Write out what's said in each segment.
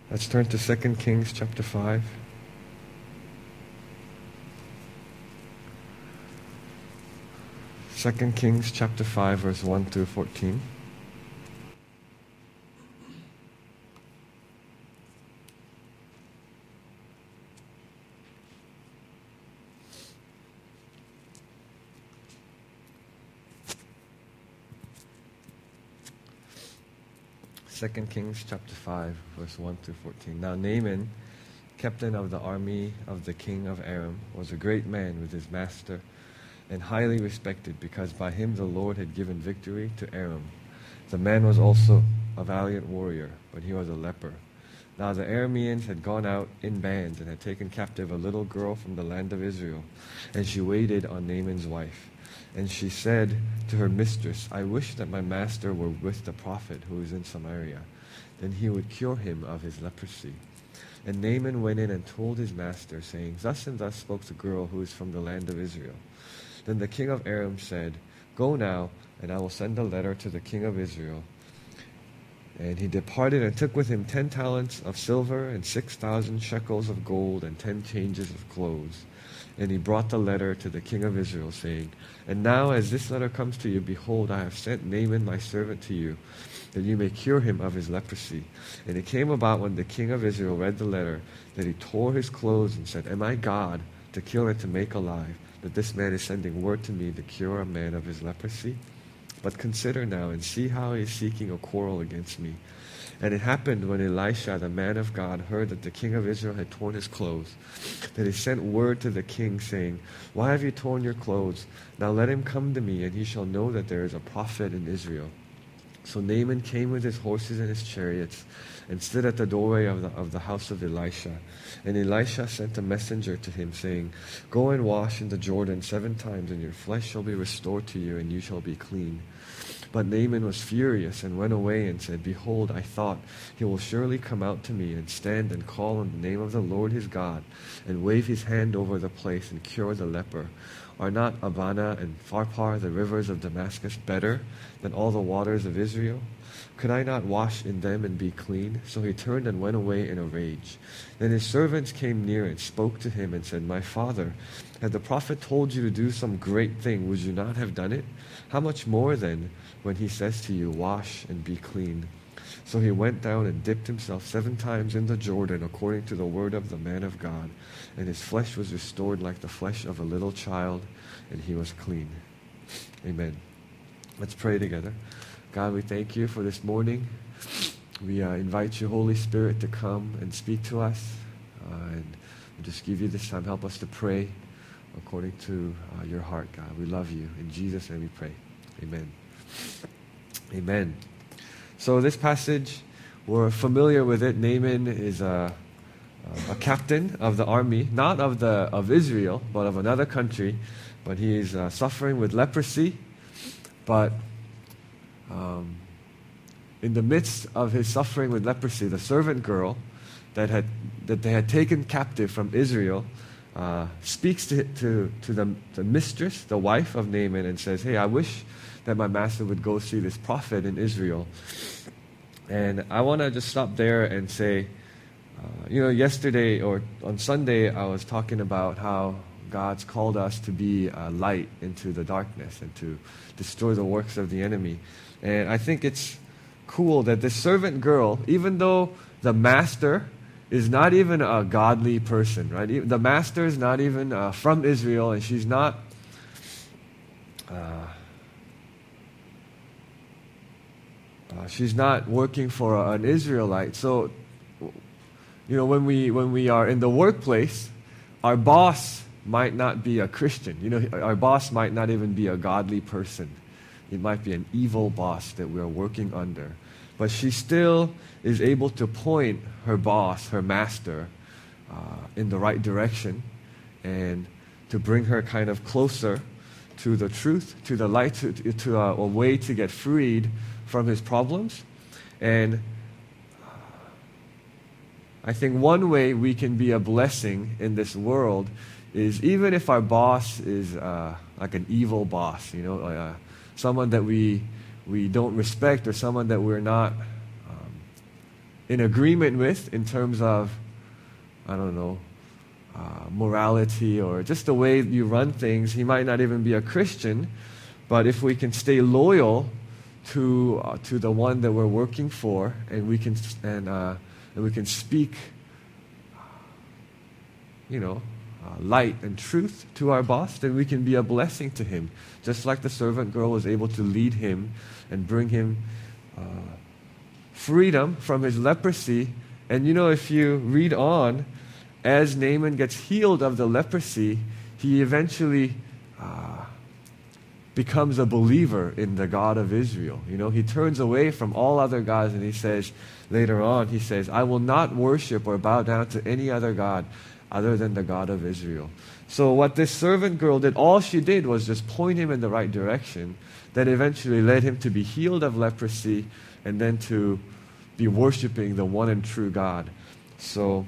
Let's turn to 2 Kings chapter 5. Second Kings chapter 5, verse 1 to 14. Second Kings chapter 5, verse 1 to 14. Now Naaman, captain of the army of the king of Aram, was a great man with his master, and highly respected, because by him the Lord had given victory to Aram. The man was also a valiant warrior, but he was a leper. Now the Arameans had gone out in bands and had taken captive a little girl from the land of Israel, and she waited on Naaman's wife. And she said to her mistress, I wish that my master were with the prophet who is in Samaria. Then he would cure him of his leprosy. And Naaman went in and told his master, saying, Thus and thus spoke the girl who is from the land of Israel. Then the king of Aram said, Go now, and I will send a letter to the king of Israel. And he departed and took with him 10 talents of silver and 6,000 shekels of gold and 10 changes of clothes. And he brought the letter to the king of Israel, saying, And now as this letter comes to you, behold, I have sent Naaman my servant to you, that you may cure him of his leprosy. And it came about when the king of Israel read the letter, that he tore his clothes and said, Am I God, to kill and to make alive, that this man is sending word to me to cure a man of his leprosy? But consider now, and see how he is seeking a quarrel against me. And it happened when Elisha, the man of God, heard that the king of Israel had torn his clothes, that he sent word to the king, saying, Why have you torn your clothes? Now let him come to me, and he shall know that there is a prophet in Israel. So Naaman came with his horses and his chariots, and stood at the doorway of the house of Elisha. And Elisha sent a messenger to him, saying, Go and wash in the Jordan 7 times, and your flesh shall be restored to you, and you shall be clean. But Naaman was furious and went away and said, Behold, I thought, he will surely come out to me and stand and call on the name of the Lord his God, and wave his hand over the place and cure the leper. Are not Abana and Pharpar, the rivers of Damascus, better than all the waters of Israel? Could I not wash in them and be clean? So he turned and went away in a rage. Then his servants came near and spoke to him and said, My father, had the prophet told you to do some great thing, would you not have done it? How much more then when he says to you, Wash and be clean? So he went down and dipped himself 7 times in the Jordan, according to the word of the man of God. And his flesh was restored like the flesh of a little child, and he was clean. Amen. Let's pray together. God, we thank you for this morning. We invite you, Holy Spirit, to come and speak to us. And we just give you this time. Help us to pray according to your heart, God. We love you. In Jesus' name we pray. Amen. Amen. So this passage, we're familiar with it. Naaman is a captain of the army, not of Israel, but of another country. But he is suffering with leprosy. But in the midst of his suffering with leprosy, the servant girl that they had taken captive from Israel speaks to the mistress, the wife of Naaman, and says, Hey, I wish that my master would go see this prophet in Israel. And I want to just stop there and say, yesterday or on Sunday, I was talking about how God's called us to be a light into the darkness and to destroy the works of the enemy. And I think it's cool that this servant girl, even though the master is not even a godly person, right? The master is not even from Israel, and she's not working for an Israelite. So, when we are in the workplace, our boss might not be a Christian. Our boss might not even be a godly person. It might be an evil boss that we're working under. But she still is able to point her boss, her master, in the right direction, and to bring her kind of closer to the truth, to the light, to a way to get freed from his problems. And I think one way we can be a blessing in this world is, even if our boss is like an evil boss, someone that we don't respect, or someone that we're not in agreement with in terms of, I don't know, morality or just the way you run things. He might not even be a Christian, but if we can stay loyal to the one that we're working for, and we can speak, light and truth to our boss, then we can be a blessing to him. Just like the servant girl was able to lead him and bring him freedom from his leprosy. And if you read on, as Naaman gets healed of the leprosy, he eventually becomes a believer in the God of Israel. He turns away from all other gods, and he says, later on, he says, I will not worship or bow down to any other God other than the God of Israel. So what this servant girl did, all she did was just point him in the right direction, that eventually led him to be healed of leprosy and then to be worshiping the one and true God. So,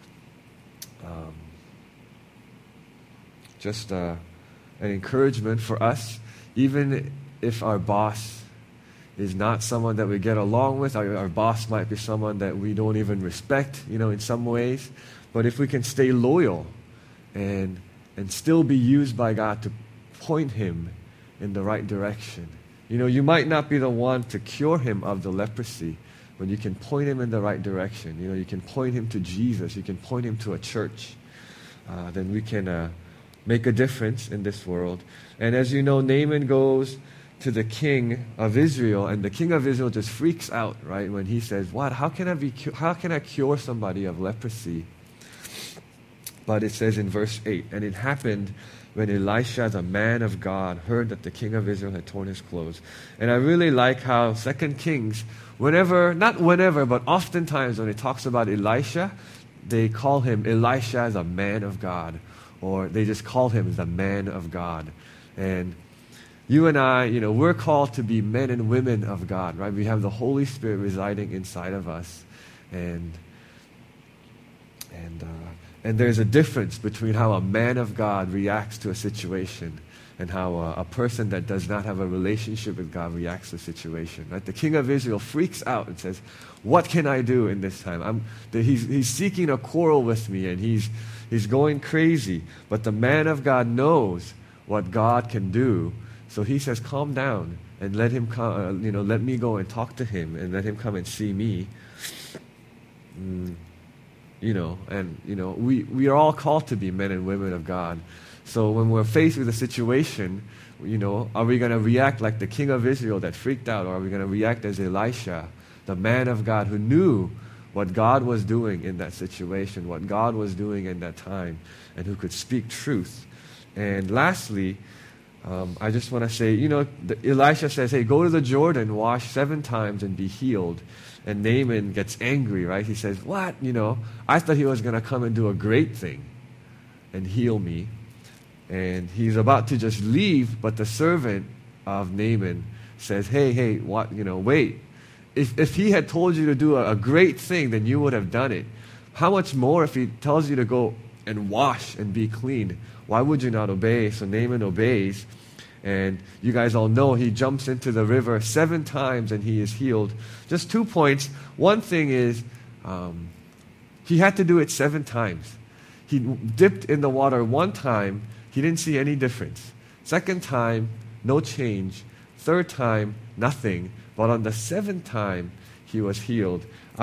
just an encouragement for us, even if our boss is not someone that we get along with, our boss might be someone that we don't even respect, in some ways, but if we can stay loyal and still be used by God to point him in the right direction. You might not be the one to cure him of the leprosy, but you can point him in the right direction. You can point him to Jesus. You can point him to a church. Then we can make a difference in this world. And as you know, Naaman goes to the king of Israel, and the king of Israel just freaks out, right, when he says, "What? How can I cure somebody of leprosy?" But it says in verse 8, and it happened when Elisha, the man of God, heard that the king of Israel had torn his clothes. And I really like how 2 Kings, not whenever, but oftentimes when it talks about Elisha, they call him Elisha the man of God, or they just call him the man of God. And you and I, we're called to be men and women of God, right? We have the Holy Spirit residing inside of us. And there's a difference between how a man of God reacts to a situation and how a person that does not have a relationship with God reacts to a situation. Right? The king of Israel freaks out and says, "What can I do in this time? He's seeking a quarrel with me, and he's going crazy." But the man of God knows what God can do, so he says, "Calm down and let him come. Let me go and talk to him, and let him come and see me." We are all called to be men and women of God. So when we're faced with a situation, are we going to react like the king of Israel that freaked out, or are we going to react as Elisha, the man of God who knew what God was doing in that situation, what God was doing in that time, and who could speak truth? And lastly, I just want to say, Elisha says, "Hey, go to the Jordan, wash 7 times, and be healed." And Naaman gets angry, right? He says, "What? I thought he was going to come and do a great thing and heal me." And he's about to just leave, but the servant of Naaman says, hey, what? Wait. If he had told you to do a great thing, then you would have done it. How much more if he tells you to go and wash and be clean? Why would you not obey? So Naaman obeys. And you guys all know he jumps into the river 7 times and he is healed. Just 2 points. One thing is he had to do it 7 times. He dipped in the water 1 time. He didn't see any difference. 2nd time, no change. 3rd time, nothing. But on the 7th time, he was healed.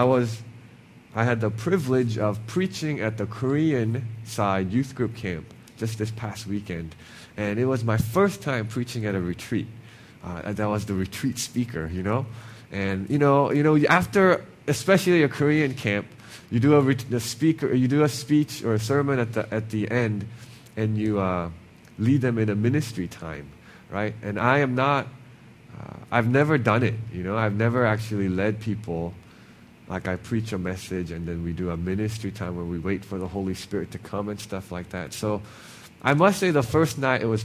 I had the privilege of preaching at the Korean side youth group camp just this past weekend. And it was my first time preaching at a retreat. That was the retreat speaker, And, after, especially a Korean camp, you do a speech or a sermon at the end, and you lead them in a ministry time, right? And I am not, I've never done it, I've never actually led people. Like I preach a message and then we do a ministry time where we wait for the Holy Spirit to come and stuff like that. So I must say the first night it was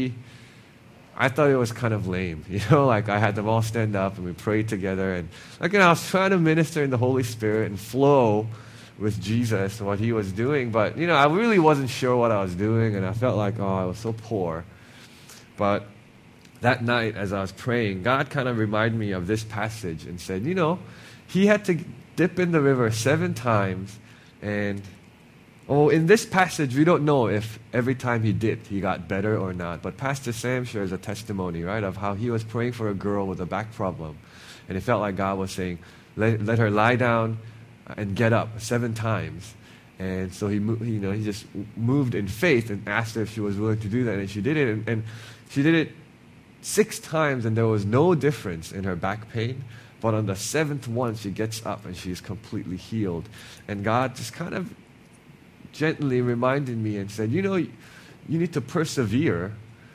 I thought it was kind of lame. Like I had them all stand up and we prayed together. And I was trying to minister in the Holy Spirit and flow with Jesus and what he was doing. But, I really wasn't sure what I was doing. And I felt like, I was so poor. But that night as I was praying, God kind of reminded me of this passage and said, he had to dip in the river 7 times. And in this passage, we don't know if every time he dipped, he got better or not. But Pastor Sam shares a testimony, right, of how he was praying for a girl with a back problem. And it felt like God was saying, let her lie down and get up 7 times. And so he just moved in faith and asked her if she was willing to do that. And she did it. And she did it 6 times, and there was no difference in her back pain. But on the 7th one, she gets up and she's completely healed. And God just kind of gently reminded me and said, you need to persevere.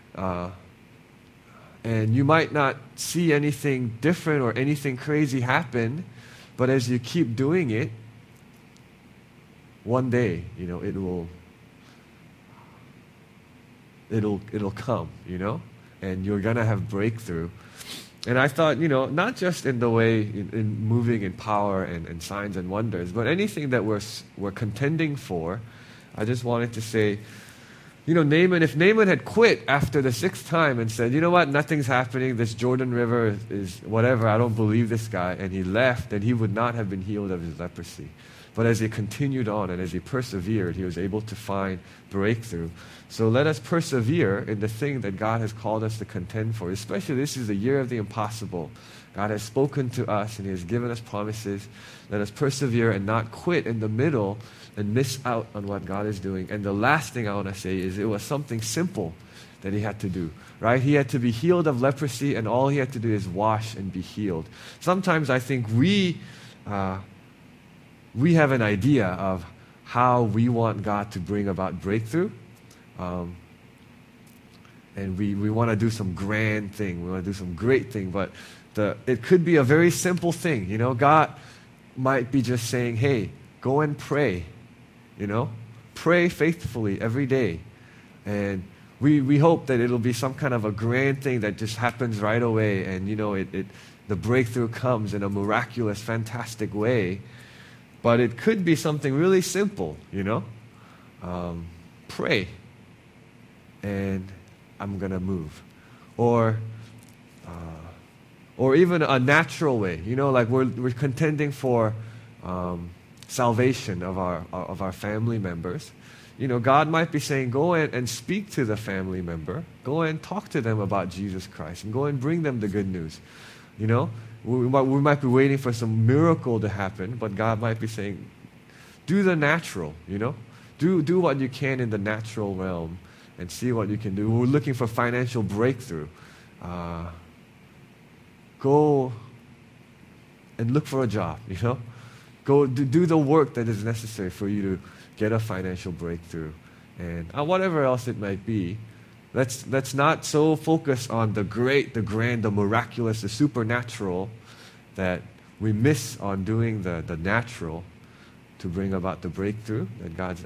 And you might not see anything different or anything crazy happen, but as you keep doing it, one day, it'll come, and you're gonna have breakthrough. And I thought, not just in the way in moving in power and signs and wonders, but anything that we're contending for. I just wanted to say, Naaman, if Naaman had quit after the 6th time and said, you know what, nothing's happening, this Jordan River is whatever, I don't believe this guy, and he left, then he would not have been healed of his leprosy. But as he continued on and as he persevered, he was able to find breakthrough. So let us persevere in the thing that God has called us to contend for. Especially this is the year of the impossible. God has spoken to us and He has given us promises. Let us persevere and not quit in the middle and miss out on what God is doing. And the last thing I want to say is it was something simple that he had to do, right? He had to be healed of leprosy, and all he had to do is wash and be healed. Sometimes I think we have an idea of how we want God to bring about breakthrough. And we want to do some grand thing. We want to do some great thing. But it could be a very simple thing. God might be just saying, hey, go and pray. Pray faithfully every day. And we hope that it'll be some kind of a grand thing that just happens right away. And, the breakthrough comes in a miraculous, fantastic way. But it could be something really simple, pray, and I'm going to move. Or even a natural way, like we're contending for salvation of our family members. God might be saying, go in and speak to the family member. Go and talk to them about Jesus Christ, and go and bring them the good news. We might be waiting for some miracle to happen, but God might be saying, do the natural, Do what you can in the natural realm and see what you can do. We're looking for financial breakthrough. Go and look for a job, Go do the work that is necessary for you to get a financial breakthrough. And whatever else it might be, let's not so focus on the great, the grand, the miraculous, the supernatural, that we miss on doing the natural to bring about the breakthrough that God's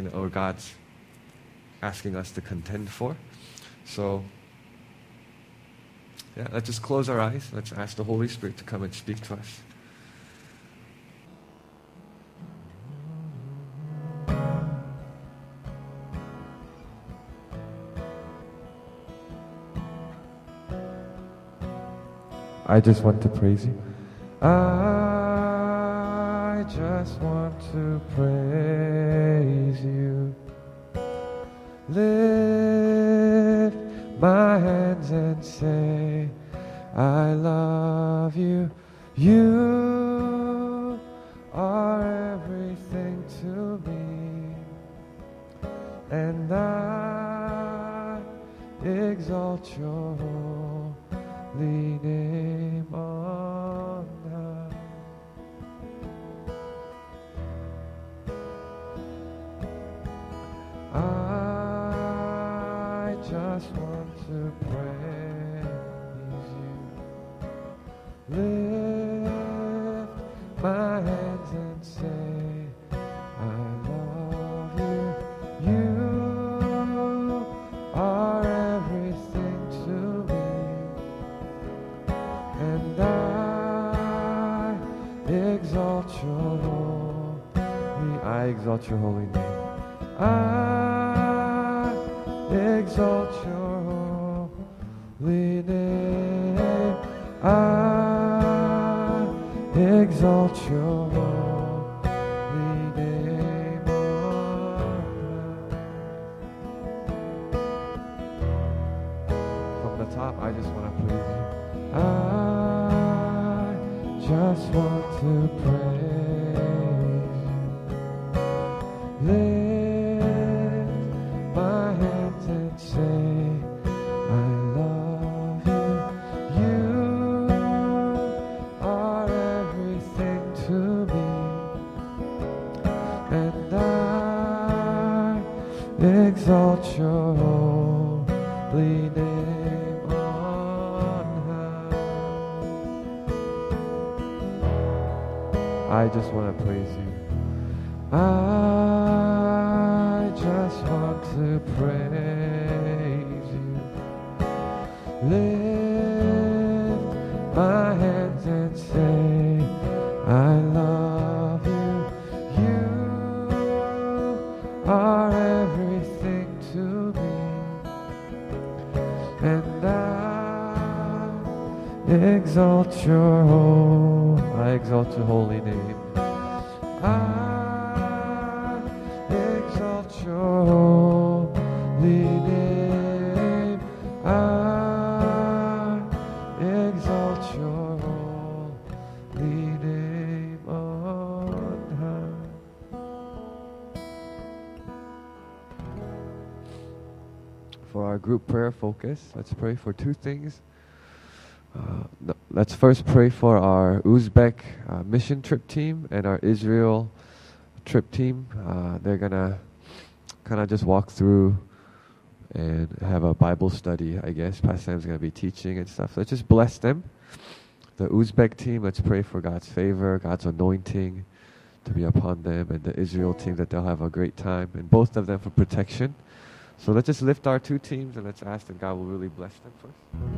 asking us to contend for. So, let's just close our eyes. Let's ask the Holy Spirit to come and speak to us. I just want to praise you. I just want to praise you. Lift my hands and say, I love you. You are everything to me. And I exalt your holy name on high. I just want to praise you. Lift my hands and say, I love you. You are everything to me. And I exalt your holy, I exalt your holy name. I exalt your holy name. I exalt your holy name. and I exalt your holy name on high. I just want to praise you. I just want to praise you. Lift my hands and say, I love you. You are everything to me, and I exalt your holy name. I exalt your holy name. I exalt your holy name on high. For our group prayer focus, let's pray for two things. Let's first pray for our Uzbek mission trip team and our Israel trip team. They're going to kind of just walk through and have a Bible study, I guess. Pastor Sam's going to be teaching and stuff. Let's just bless them. The Uzbek team, let's pray for God's favor, God's anointing to be upon them, and the Israel team, that they'll have a great time, and both of them for protection. So let's just lift our two teams and let's ask that God will really bless them first.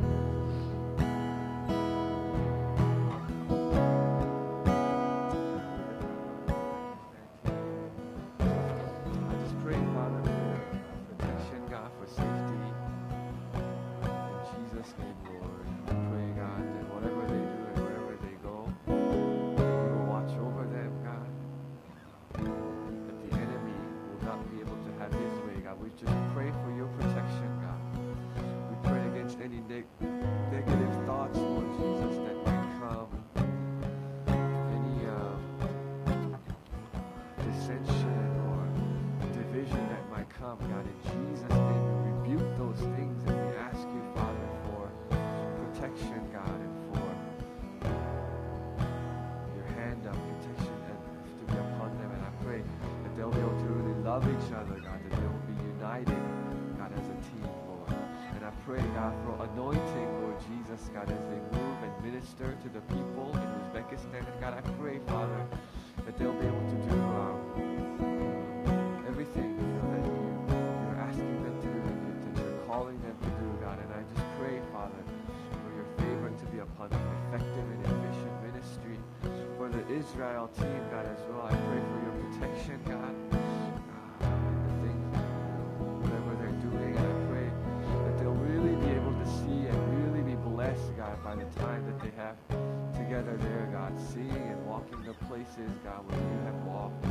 Love each other, God, that they will be united, God, as a team, Lord. And I pray, God, for anointing, Lord Jesus, God, as they move and minister to the people in Uzbekistan. And God, I pray, Father, that they'll be able to do everything, that you're asking them to do, that you're calling them to do, God. And I just pray, Father, for your favor to be upon them, effective and efficient ministry. For the Israel team, God, as well, I pray for your protection, God. God, by the time that they have together there, God, seeing and walking the places, God, where you have walked,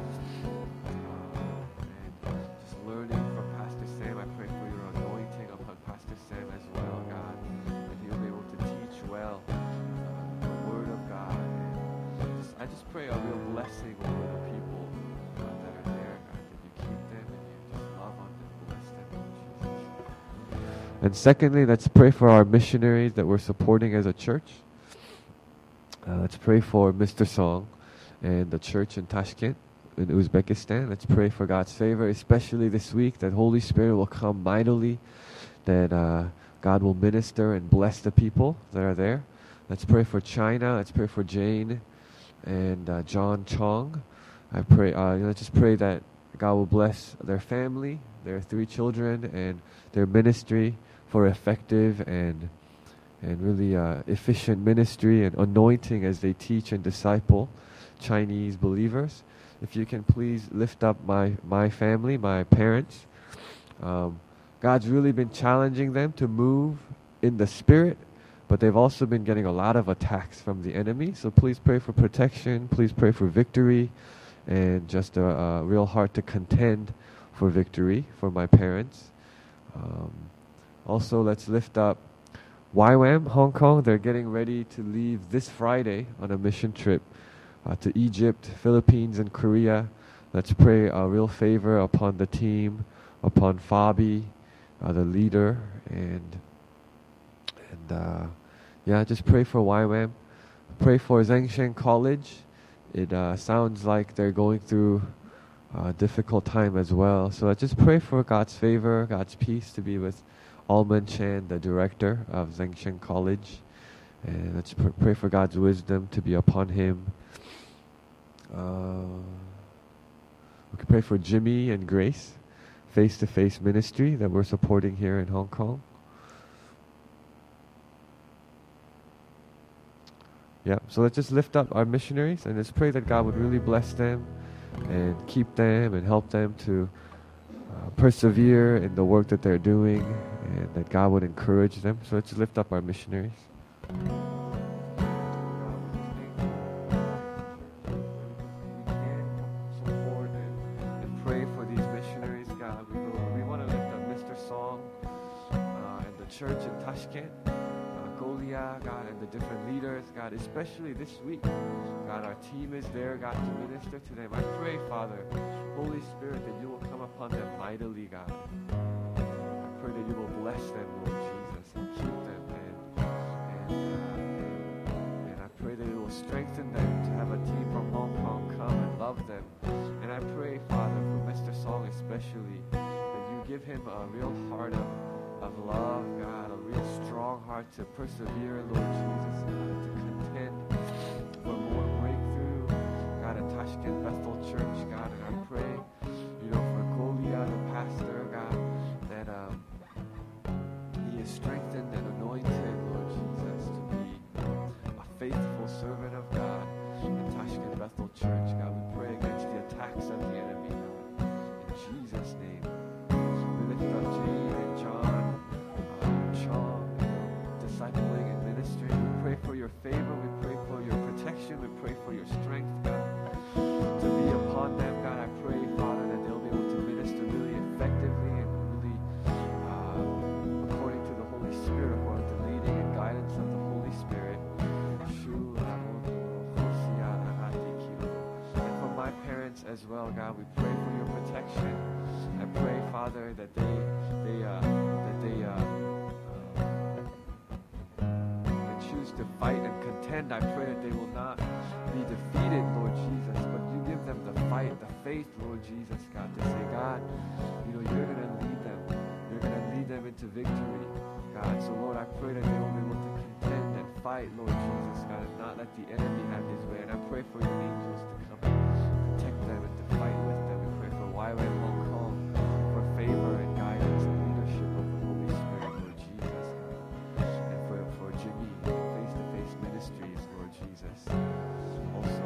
and just learning from Pastor Sam. I pray for your anointing upon Pastor Sam as well, God, that he'll be able to teach well the Word of God. And I just pray a real blessing over the people that are there, God, that you keep them and you just love on them, bless them, Lord Jesus. And secondly, let's pray for our missionaries that we're supporting as a church. Let's pray for Mr. Song and the church in Tashkent in Uzbekistan. Let's pray for God's favor, especially this week, that Holy Spirit will come mightily, that God will minister and bless the people that are there. Let's pray for China. Let's pray for Jane and John Chong. I pray. Let's just pray that God will bless their family, their 3 children, and their ministry for effective and really efficient ministry and anointing as they teach and disciple Chinese believers. If you can please lift up my family, my parents. God's really been challenging them to move in the Spirit, but they've also been getting a lot of attacks from the enemy. So please pray for protection. Please pray for victory and just a real heart to contend for victory for my parents. Also, let's lift up YWAM Hong Kong. They're getting ready to leave this Friday on a mission trip to Egypt, Philippines, and Korea. Let's pray a real favor upon the team, upon Fabi, the leader, and just pray for YWAM. Pray for Zhengshan College. It sounds like they're going through difficult time as well. So let's just pray for God's favor, God's peace to be with Alman Chan, the director of Zhengshen College. And let's pray for God's wisdom to be upon him. We can pray for Jimmy and Grace, face-to-face ministry that we're supporting here in Hong Kong. Yeah, so let's just lift up our missionaries and let's pray that God would really bless them and keep them and help them to persevere in the work that they're doing, and that God would encourage them. So let's lift up our missionaries. Church in Tashkent, Golia, God, and the different leaders, God, especially this week. God, our team is there, God, to minister to them. I pray, Father, Holy Spirit, that you will come upon them mightily, God. I pray that you will bless them, Lord Jesus, and keep them, and I pray that it will strengthen them to have a team from Hong Kong come and love them. And I pray, Father, for Mr. Song especially, that you give him a real heart of love, God, a real strong heart to persevere, Lord Jesus, God, to contend for more breakthrough, God, at Tashkent Bethel Church, God, and I pray, for Golia, the pastor, God, that he is strengthened and anointed, Lord Jesus, to be a faithful servant of God at Tashkent Bethel Church, God. We pray against the attacks of the enemy, God, in Jesus' name. We lift up Jane and John, discipling and ministry. We pray for your favor. We pray for your protection. We pray for your strength, God, to be upon them. God, I pray, Father, that they'll be able to minister really effectively and really according to the Holy Spirit, according to the leading and guidance of the Holy Spirit. And for my parents as well, God, we pray for your protection. I pray, Father, that they choose to fight and contend. I pray that they will not be defeated, Lord Jesus, but you give them the fight, the faith, Lord Jesus, God, to say, God, you're going to lead them. You're going to lead them into victory, God. So, Lord, I pray that they will be able to contend and fight, Lord Jesus, God, and not let the enemy have his way. And I pray for your angels to come and protect them and to fight with them. We pray for YWAM Hong Kong, for favor and guidance and leadership of the Holy Spirit, Lord Jesus, and for Jimmy, face-to-face ministries, Lord Jesus. Also,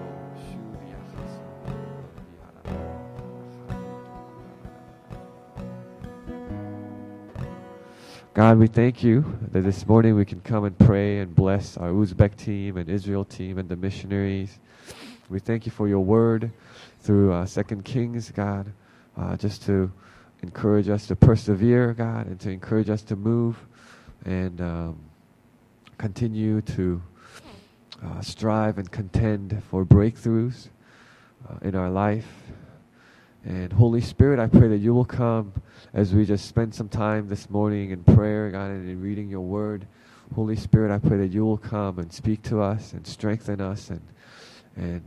God, we thank you that this morning we can come and pray and bless our Uzbek team and Israel team and the missionaries. We thank you for your word through 2 Kings, God, just to encourage us to persevere, God, and to encourage us to move and continue to strive and contend for breakthroughs in our life. And Holy Spirit, I pray that you will come as we just spend some time this morning in prayer, God, and in reading your word. Holy Spirit, I pray that you will come and speak to us and strengthen us and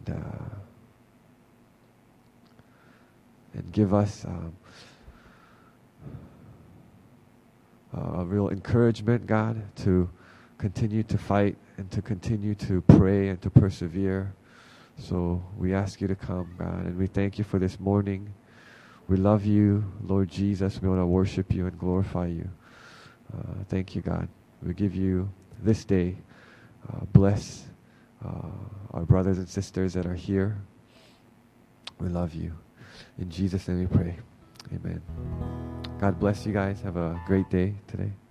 give us a real encouragement, God, to continue to fight and to continue to pray and to persevere. So we ask you to come, God, and we thank you for this morning. We love you, Lord Jesus. We want to worship you and glorify you. Thank you, God. We give you this day. Bless our brothers and sisters that are here. We love you. In Jesus' name we pray. Amen. God bless you guys. Have a great day today.